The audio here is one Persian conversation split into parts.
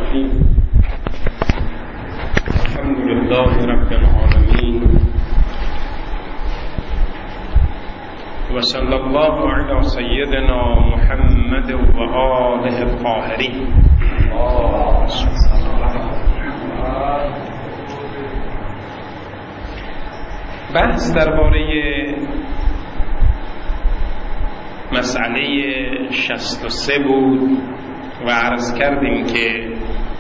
الرحیم. الحمدلله رب العالمین و صلی الله علی سیدنا محمد و آله الطاهرین. بحث درباره مسئله 63 بود و عرض کردیم که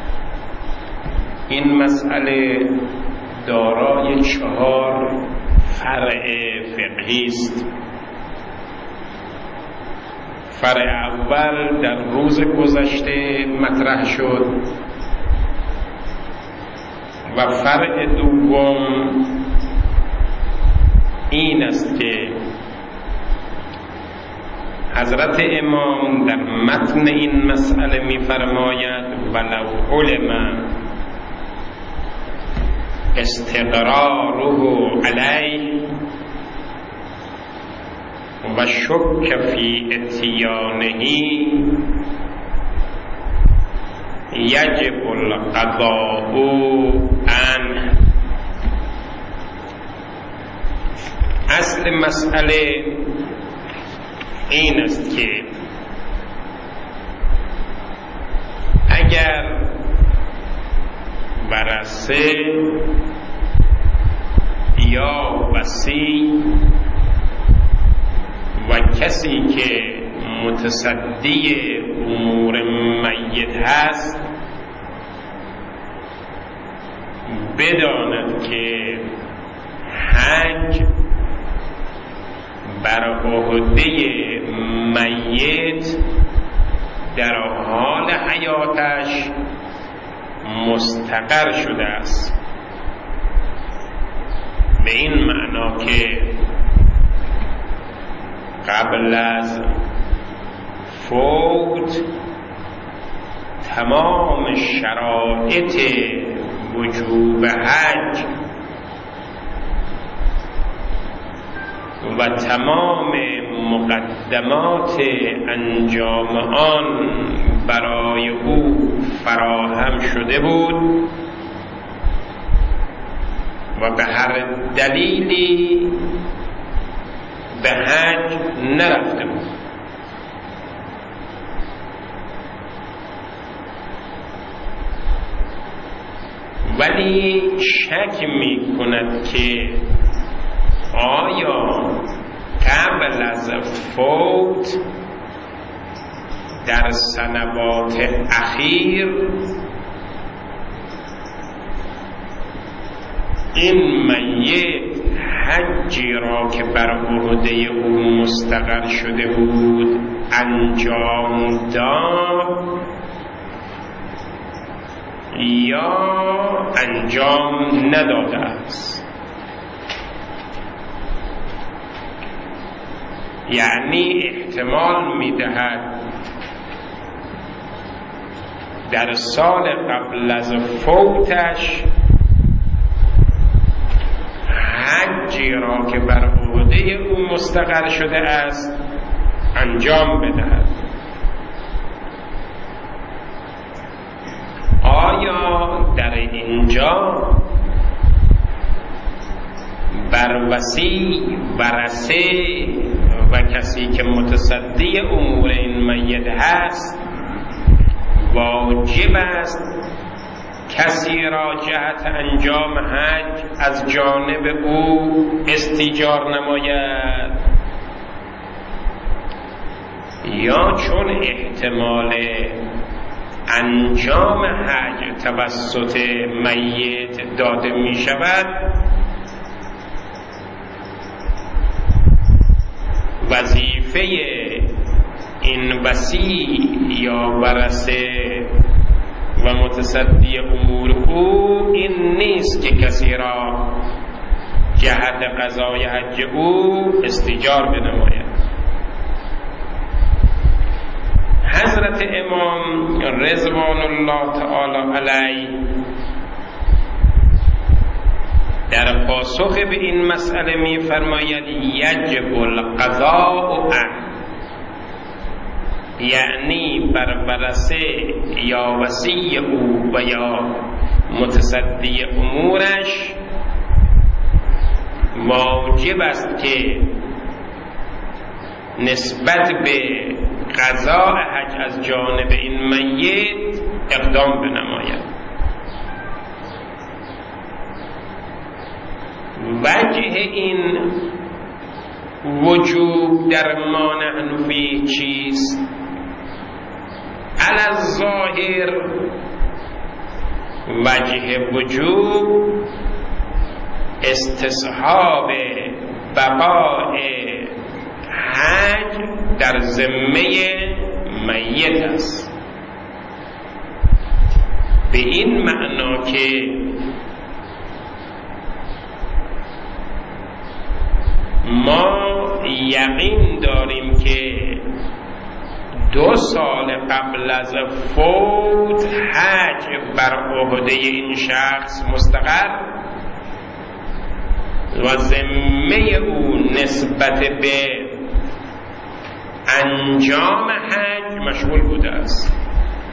این مسئله دارای 4 فرع فقهی است. فرع اول در روز گذشته مطرح شد و فرع دوم این است که حضرت امام در متن این مسئله می فرماید ولو علم استقراره علیه و شک فی اتیانه یجب القضاء عنه. اصل مسئله این است که اگر ورثه یا وصی و کسی که متصدی امور میت هست بداند که حج بر عهده میت در حال حیاتش مستقر شده است، به این معنا که قبل از فوت تمام شرایط وجوب حج و تمام مقدمات انجام آن برای او فراهم شده بود و به هر دلیلی به حج نرفته بود. ولی شک می کند که آیا قبل از فوت در سنوات اخیر این میت حجی را که بر عهده او مستقر شده بود انجام داد یا انجام نداده است. یعنی احتمال میدهد در سال قبل از فوتش حجی را که بر عهده او مستقر شده است انجام بدهد. آیا در اینجا بر وصی ورثه و کسی که متصدی امور این میت هست واجب است کسی را جهت انجام حج از جانب او استیجار نماید، یا چون احتمال انجام حج توسط میت داده می شود وظیفه این وصی یا ورثه و متصدی امور او این نیست که کسی را جهت قضای حج او استیجار بنماید. حضرت امام رضوان الله تعالی علیه در پاسخ به این مسئله می فرماید یجب القضاء عنه، یعنی بر ورثه یا وصی او و یا متصدی امورش واجب است که نسبت به قضاء حج از جانب این میت اقدام بنماید. وجه این وجوب در ما نحن فیه چیست؟ علی الظاهر وجه وجوب استصحاب بقاء حج در ذمه میت است، به این معنا که ما یقین داریم که 2 سال قبل از فوت حج بر عهده این شخص مستقر و ذمه او نسبت به انجام حج مشغول بوده است.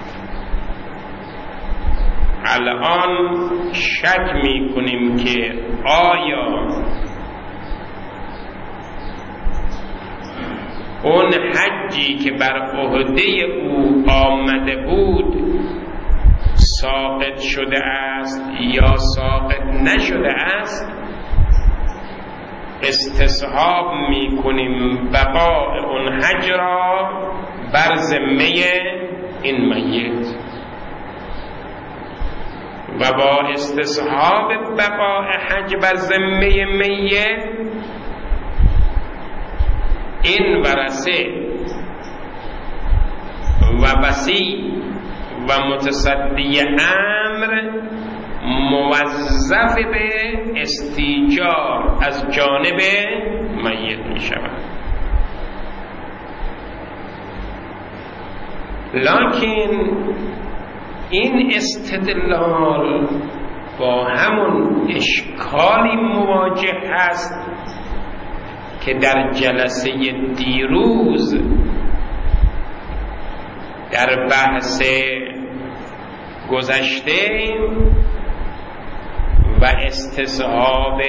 الان شک می کنیم که آیا اون حجی که بر عهده او آمده بود ساقط شده است یا ساقط نشده است. استصحاب می کنیم بقاء اون حج را بر ذمه این میت و با استصحاب بقاء حج بر ذمه میت این ورثه و وصی و متصدی امر موظف به استیجار از جانب میت می شود. لکن این استدلال با همون اشکالی مواجه هست که در جلسه دیروز در بحث گذشته و استصحاب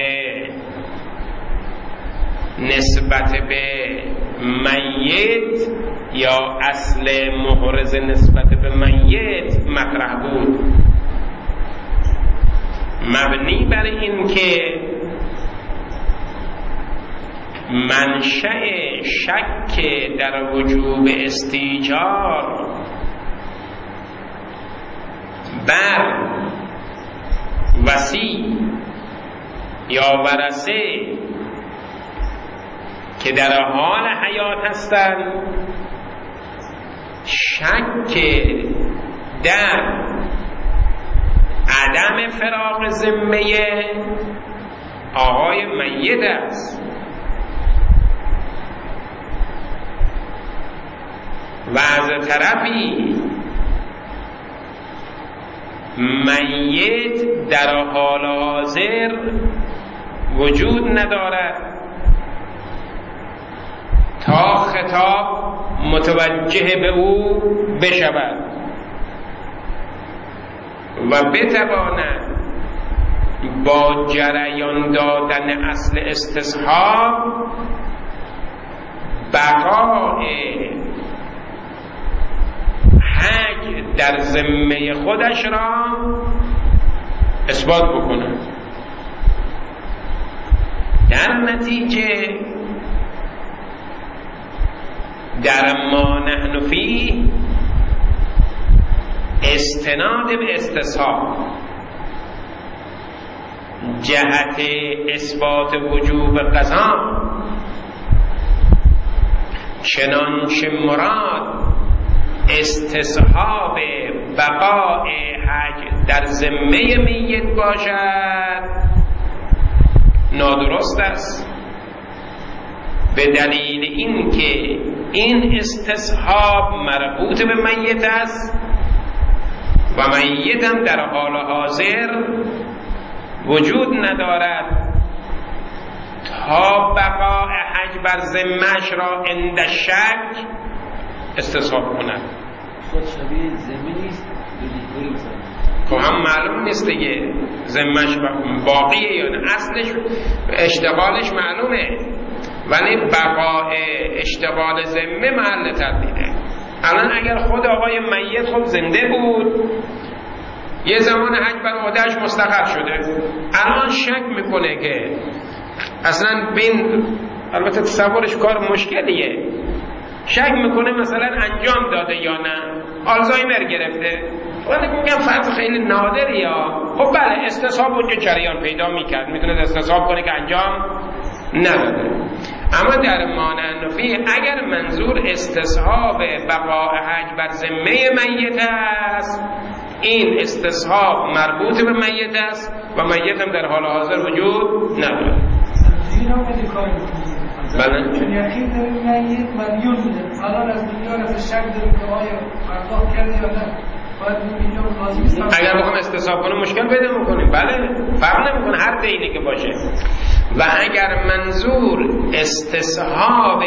نسبت به میت یا اصل محرز نسبت به میت مطرح بود، مبنی بر این که منشأ شک در وجوب استیجار بر وصی یا ورثه که در حال حیات هستند، شک در عدم فراغ ذمه آقای میت است و از طرفی میت در حال حاضر وجود ندارد تا خطاب متوجه به او بشود و بتواند با جریان دادن اصل استصحاب بقاء حج در ذمه خودش را اثبات بکند. در نتیجه در ما نحن فیه استناد به استصحاب جهت اثبات وجوب قضا چنانچه مراد استصحاب بقاء حج در ذمه میت باشد نادرست است، به دلیل اینکه این استصحاب مربوط به میت است و میت هم در حال حاضر وجود ندارد تا بقاء حج بر ذمه‌اش را عند شک استصحاب کند. خود شبیه ذمه نیست به دیگری مثلا خب هم معلوم نیست دیگه ذمه‌اش باقیه یا نه، اصلش اشتغالش معلومه ولی بقاء اشتغال ذمه محل تردیده. الان اگر خود آقای میت خود زنده بود یه زمان حج بر عهده‌اش مستقر شده، الان شک میکنه که اصلا بین، البته تصورش کار مشکلیه، شک میکنه مثلا انجام داده یا نه، آلزایمر گرفته، ولی میگم فرض خیلی نادری یا خب بله استصحاب اونجا جریان پیدا میکرد، میتونه استصحاب کنه که انجام نداده. اما در مانع نفی اگر منظور استصحاب بقاء حج بر ذمه میت است، این استصحاب مربوط به میت است و میت هم در حال حاضر وجود نداره. بله. چون یقین داریم میت مدیون بوده، الان از دنیا از شک داریم که آیا پرداخت کرده یا نه، باید اینجا لازم است. اگر بخوام استصحاب کنیم مشکل پیدا میکنیم، بله فرق نمیکنه هر دینی که باشه. و اگر منظور استصحاب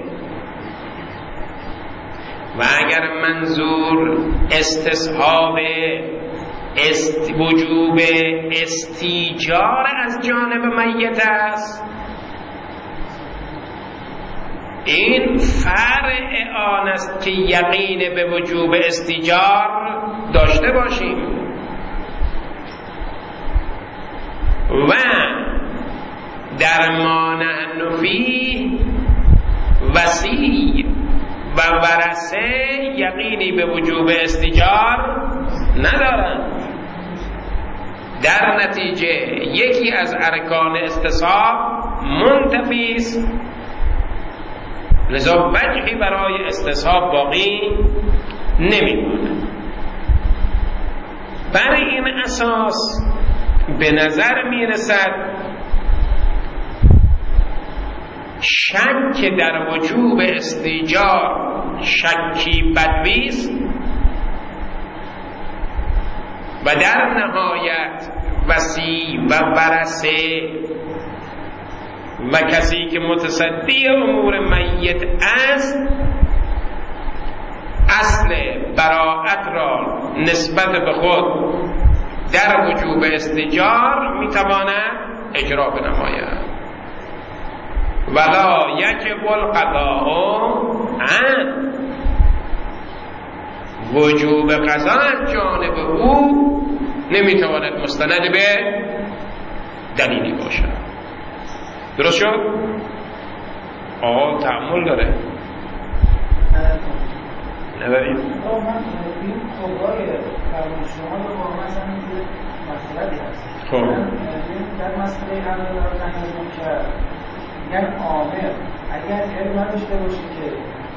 وجوب استیجار از جانب میت است، این فرع آن است که یقین به وجوب استیجار داشته باشیم. و در مانع نفی وصی و ورثه یقینی به وجوب استیجار ندارند. در نتیجه یکی از ارکان استصحاب منتفی است، لذا وجهی برای استصحاب باقی نمیمونه. بر این اساس به نظر میرسد شک در وجوب استیجار شکی بدوی است و در نهایت وصی و ورثه و کسی که متصدی امور میت است اصل براءت را نسبت به خود در وجوب استیجار میتواند اجرا بنماید. ولا یجب القضاء عن، وجوب قضا از جانب او نمیتواند مستند به دلیلی باشد. درست شد؟ تعامل داره نداریم؟ من این خبای فرمون شما رو با مثلا این مسئله هست. خب در مسئله هم رو تنظیم کرد میگن عامل اگر علم نداشته باشه که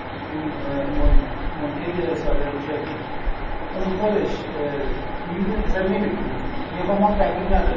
منکری رساله باشه اون خودش میدونه اصلا نمیدونه یه با ما تقییم نداره،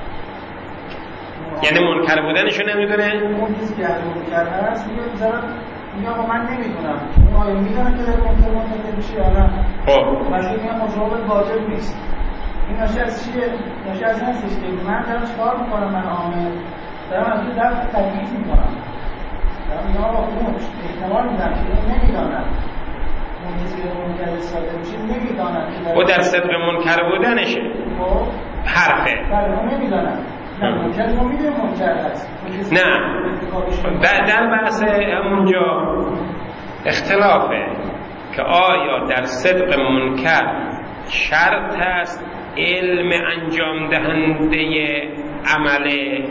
یعنی منکر بودنشو نمیدونه؟ اون کسی که منکر هست میگه آقا من نمیدونم اون آیا میدونه که در منکر میشه یا نه. خب مثلا میگه مجابل واجب نیست. این ناشی از چیه؟ ناشی از این هستش که من دارم چکار میکنم، من عامل دارم از این درد تکلیف میکنم، دارم میگم آقا اون احتمال میدم که اون نمیدانم اون کسی که منکر ساده میشه نمیدانم که او در صدق منکر بودنشه حرفه. بله اون نمیدانم نه منکر ما میدونم منکر هست نه در بحث همونجا اختلافه که آیا در صدق منکر شرط است علم انجام دهنده عمل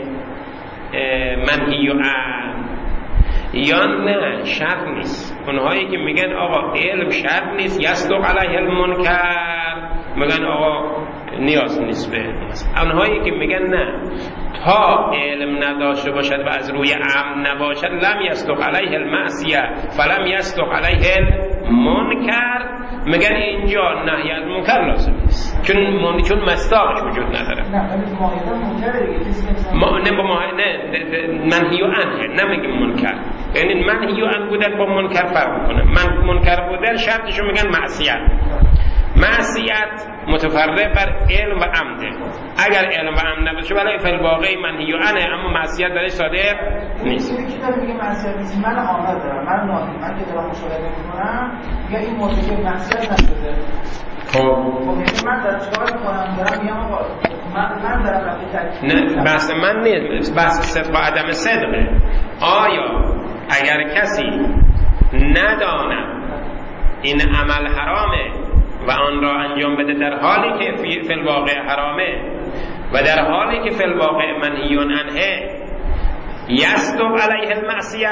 منهی عنه یا نه شرط نیست. اونهایی که میگن آقا علم شرط نیست یصدق علیه المنکر میگن آقا نیاز نیست به اونهایی که میگن نه تا علم نداشته باشد و از روی عمد نباشد لم یصدق علیه المعصیه فلم یصدق علیه المنکر، میگن اینجا نهی از منکر لازم نیست چون مصداقش وجود نداره. نه ولی ماهیتا منکره دیگه کسی منهی عنه نمیگیم منکر، یعنی منهی عنه بودن با منکر فرق میکنه. منکر بودن شرطشو میگن معصیت، معصیت متفرع بر علم و عمده. اگر علم و عمل نباشه ولی فی الواقع منهی عنه، اما معصیت درش صادق نیست. کی داره میگه معصیت نیست؟ من عامل دارم، من نادی، من که دارم مشاهده میکنم یا این مرتکب معصیت نشده. خب من دارم چیکار میکنم؟ دارم میگم آقا من دارم رفتی نه، بحث من نیست، بحث صدق و عدم صدقه. آیا اگر کسی نداند این عمل حرامه و آن را انجام بده در حالی که فی الواقع حرامه و در حالی که فی الواقع منهی عنه، یصدق علیه المعصیه؟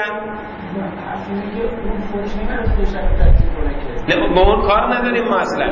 نه، با اون کار نداریم ما اصلا.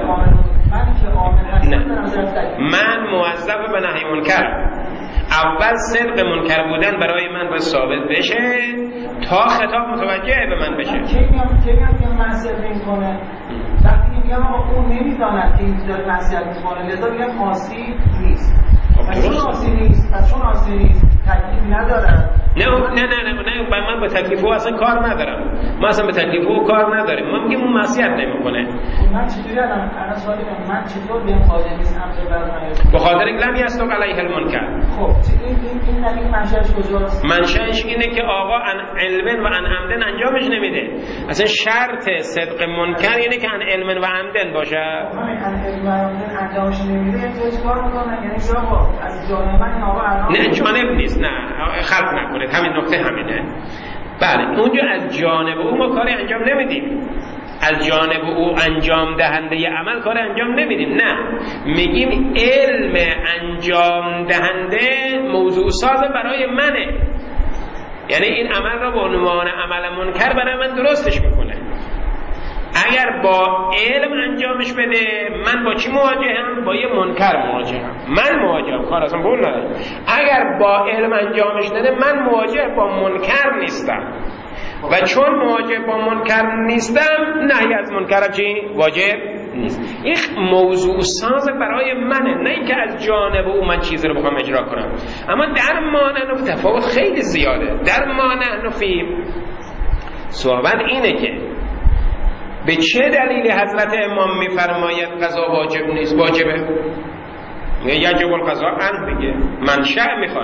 من موظف به نهی منکر. اول صدق منکر بودن برای من باید ثابت بشه تا خطاب متوجه به من بشه. کی میگم معصیت میکنه؟ وقتی میگم آقا اون نمیداند که این داره معصیت میکنه، لذا میگم عاصی نیست. چون عاصی نیست تکلیف نداره. نه من با تکلیف او اصلا کار ندارم. ما اصلا به تکلیف او کار نداریم. ما میگیم اون معصیت نمیکنه. من چطوری الان سوالی من چطور بهم قادر نیستم که برام بخاطر اینکه لم یصدق علیه المنکر. خب این دلیل منشأش کجاست؟ منشأش اینه که آقا ان علم و ان عمدن انجامش نمیده. اصلا شرط صدق منکر اینه که ان علم و عمدن باشه. همین ان علم و عمدن انجامش نمیده یعنی چیکار میکنه؟ یعنی آقا از جانب من آقا الان نه جانب نیست، نه خلق نکنید، همین نکته همینه. بله اونجا از جانب او ما کاری انجام نمیدیم، از جانب او انجام دهنده عمل کار انجام نمیدیم، نه میگیم علم انجام دهنده موضوع ساز برای منه، یعنی این عمل را به عنوان عمل منکر برای من درستش میکنه. اگر با علم انجامش بده من با چی مواجهم؟ با یه منکر مواجهم. من مواجهم، کار اصلا بول ندارم. اگر با علم انجامش بده من مواجه با منکر نیستم و چون مواجه با منکر نیستم نهی از منکر چی؟ واجب نیست. این موضوع ساز برای منه، نه اینکه از جانب او من چیزی رو بخوام اجرا کنم. اما در ما نحن تفاوت خیلی زیاده. در ما نحن فی صحبت اینه که به چه دلیل حضرت امام میفرماید قضا واجب نیست؟ واجبه. یجب القضا عن دیگه منشأ میخواد.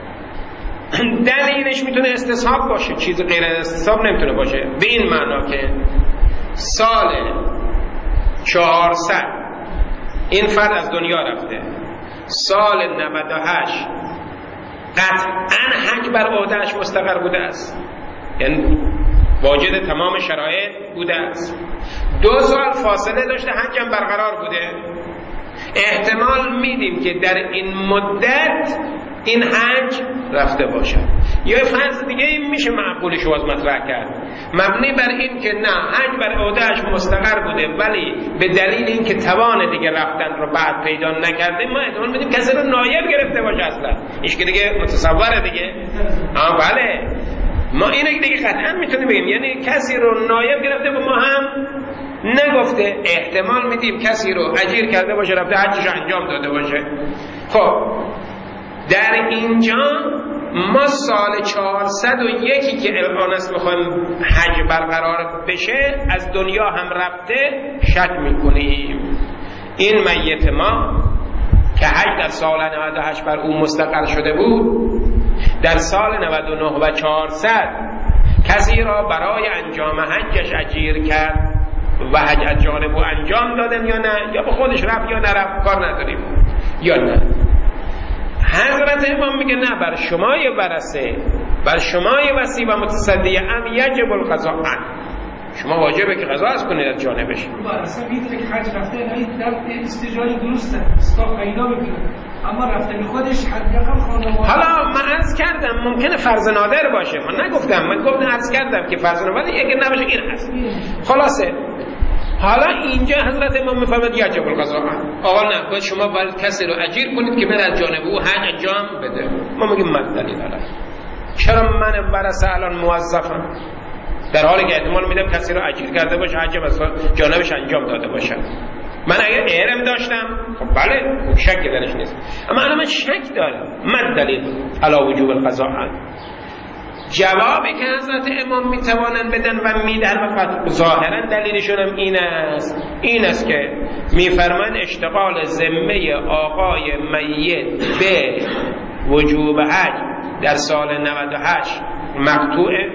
دلیلش میتونه استصحاب باشه، چیز غیر استصحاب نمیتونه باشه. به این معنا که سال 400 این فرد از دنیا رفته، سال 98 قطعا حج بر عهده‌اش مستقر بوده است، یعنی واجد تمام شرایط بوده است. 2 سال فاصله داشته، حجم برقرار بوده. احتمال میدیم که در این مدت این حج رفته باشه. یا فرض دیگه این میشه معقولش رو از مطرح کرد، مبنی بر این که نه حج بر عهده‌اش مستقر بوده ولی به دلیل اینکه توان دیگه رفتن رو بعد پیدا نکرده ما احتمال میدیم کسی رو نایب گرفته باشه. اصلا ایش که دیگه متصوره دیگه. بله ما اینه دیگه قطعا میتونیم بگیم، یعنی کسی رو نایب گرفته و ما هم نگفته. احتمال میدیم کسی رو اجیر کرده باشه رفته حجش انجام داده باشه. خب در اینجا ما سال 401 که الان است میخوایم حج برقرار بشه از دنیا هم رفته شک میکنیم. این میت ما که حج در سال 98 بر او مستقر شده بود، در سال 99 و 400 کسی را برای انجام حجش اجیر کرد و حج از جانب او انجام دادن یا نه، یا به خودش رفت یا نرفت کار نداریم یا نه. حضرت امام میگه نه، بر شمای ورثه، بر شمای وصی و متصدی ام یجب القضاء عنه، شما واجبه که قضا از کنید از جانبش. اصلا میدونه که حج رفته نه در استجاری درسته استا پیدا بکنه، اما رفتن خودش حداقل خانواده. حالا من عرض کردم ممکنه فرض نادر باشه، من نگفتم، من گفتم عرض کردم که فرض نادر اگه نباشه این هست. خلاصه حالا اینجا حضرت امام میفرماید یجب القضاء عنه، آقا نه باید شما باید کسی رو اجیر کنید که بره از جانب او حج انجام بده. ما میگیم من دلیل علیه. چرا من ورثه الان موظفم در حالی که احتمال میدم کسی رو اجیر کرده باشه حج از جانبش انجام داده باشه؟ من اگر احرام داشتم خب بله شک درش نیست، اما الان من شک دارم. من دلیل علی وجوب القضاء عنه. جوابی که حضرت امام میتوانند بدن و میدن و ظاهرا دلیلشون هم این است که میفرمان اشتغال ذمه آقای میت به وجوب حج در سال 98 مقطوعه،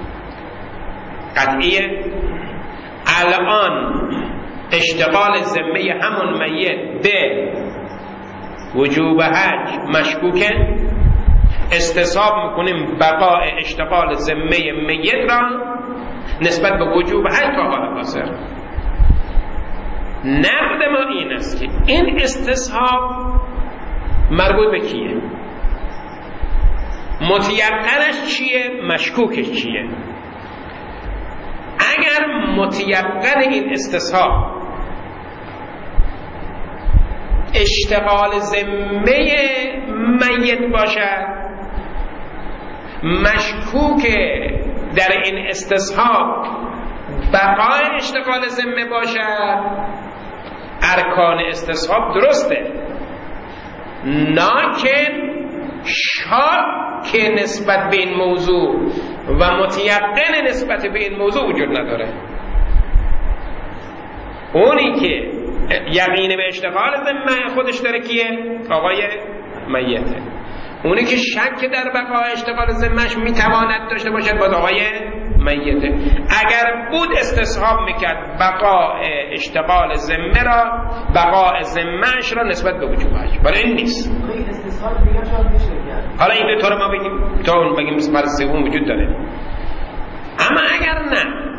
قطعیه. الان اشتغال ذمه همون میت به وجوب حج مشکوکه، استصحاب میکنیم بقاء اشتغال ذمه میت را نسبت به وجوب حج تا حال حاضر. نقد ما این است که این استصحاب مربوط به کیه؟ متیقنش چیه؟ مشکوکش چیه؟ اگر متیقن این استصحاب اشتغال ذمه میت باشد، مشکوک در این استصحاب بقای اشتغال ذمه باشد، ارکان استصحاب درسته، ناکن شاک نسبت به این موضوع و متیقن نسبت به این موضوع وجود نداره. اونی که یقین به اشتغال ذمه خودش داره کیه؟ آقای میته. اونی که شک در بقای اشتغال ذمهش میتواند داشته باشد باید آقای میته. اگر بود استصحاب میکرد بقای اشتغال ذمه را، بقای ذمهش را نسبت به وجوب حج، برای این نیست. حالا این دو تا رو ما بگیم تا اون بگیم بر سوم وجود داره. اما اگر نه،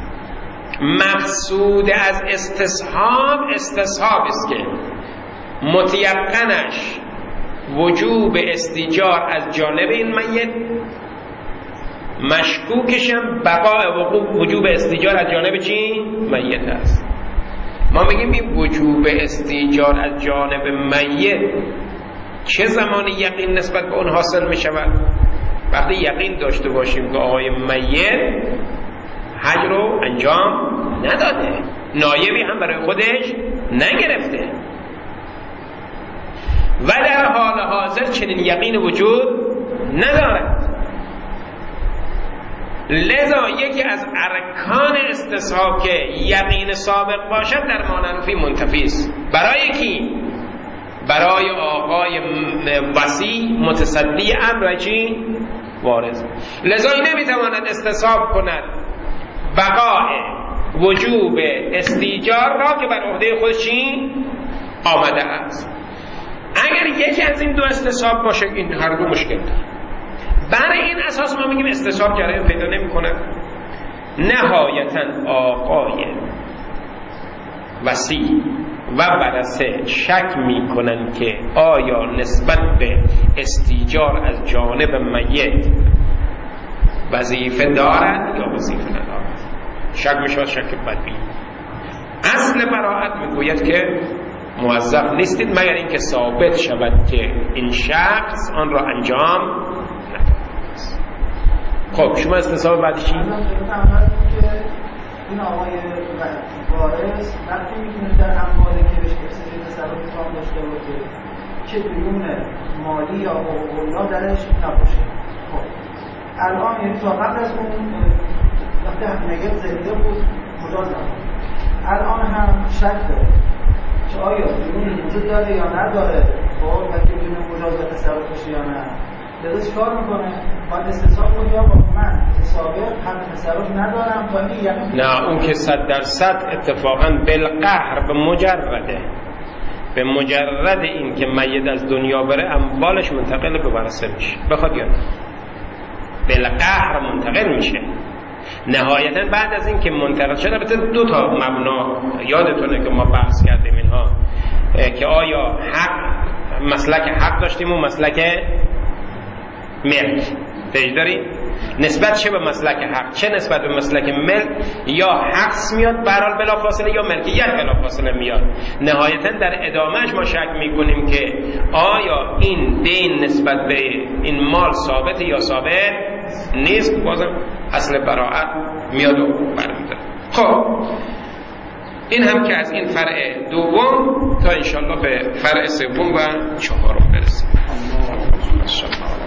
مقصود از استصحاب است که متیقنش وجوب استیجار از جانب این میت، مشکوکشم بقای وجوب استیجار از جانب چی؟ میت است. ما میگیم این وجوب استیجار از جانب میت چه زمانی یقین نسبت به اون حاصل میشود؟ وقتی یقین داشته باشیم که آقای میت حج رو انجام نداده، نایبی هم برای خودش نگرفته و در حال حاضر چنین یقین وجود ندارد. لذا یکی از ارکان استصحاب که یقین سابق باشد در مانعی منتفی است. برای کی؟ برای آقای وصی متصدی امر چی؟ وارث. لذا نمیتواند استصحاب کند بقای وجوب استیجار را که بر عهده خودشی آمده است. اگر یکی از این دو استصحاب باشه، این هر دو مشکل داره. برای این اساس ما میگیم استصحاب جریان پیدا نمی‌کنه. نهایتاً آقای وصی و ورثه شک میکنن که آیا نسبت به استیجار از جانب میت وظیفه دارد یا وظیفه ندارد. شک میشود شک بدبین. اصل براءت میگوید که موظف نیستید مگر اینکه ثابت شود که این شخص آن را انجام نداده است. خب شما استصحاب بعد چی؟ این آقای وارث وقتی میتونه در اموالی که بهش احساسی تصرف تام داشته باشه که بیرون مالی یا حقوق الله درش نباشه. خب الان یعنی تا قبل از اون وقتی میگه زنده بود مجاز نبود، الان هم شک داره که آیا بیرون وجود داره یا نداره، خب و که بیرون مجاز به تصرف باشه یا نه. لذا چیکار میکنه؟ باید استصحاب کنه یا من سابق هم تصرف ندارم تا این یعنی نه، اون که 100% اتفاقا بالقهر به مجرد این که میت از دنیا بره اموالش منتقل به ورثه میشه، بخواد یا نه بالقهر منتقل میشه. نهایتا بعد از این که منتقل شده، البته دو تا مبنا یادتونه که ما بحث کردیم اینها که آیا حق مسلک حق داشتیم و مسلک ملک داریم، نسبت چه به مسلک حق چه نسبت به مسلک ملک، یا حق میاد برحال بلافاصله یا ملکیت بلافاصله میاد. نهایتا در ادامهش ما شک میکنیم که آیا این دین نسبت به این مال ثابت یا ثابت نیست. بازم اصل براءت میاد و برمیداره. خب این هم که از این فرع دوم تا انشالله به فرع سوم و چهارم برسیم.